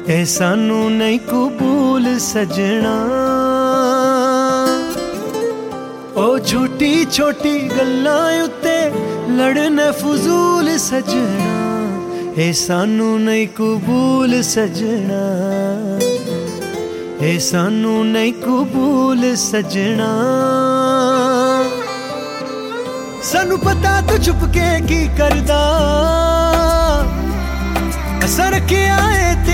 ਇਹ ਸਾਨੂੰ ਨਹੀਂ ਕਬੂਲ ਸਜਣਾ। ਉਹ ਛੋਟੀ ਛੋਟੀ ਗੱਲਾਂ ਉੱਤੇ ਲੜਨਾ ਫਜ਼ੂਲ ਸਜਣਾ। ਇਹ ਸਾਨੂੰ ਨਹੀਂ ਕਬੂਲ ਸਜਣਾ। ਇਹ ਸਾਨੂੰ ਨਹੀਂ ਕਬੂਲ ਸਜਣਾ। ਸਾਨੂੰ ਪਤਾ ਤੂੰ ਛੁਪ ਕੇ ਕੀ ਕਰਦਾ, ਅਸਰ ਰੱਖਿਆ ਏ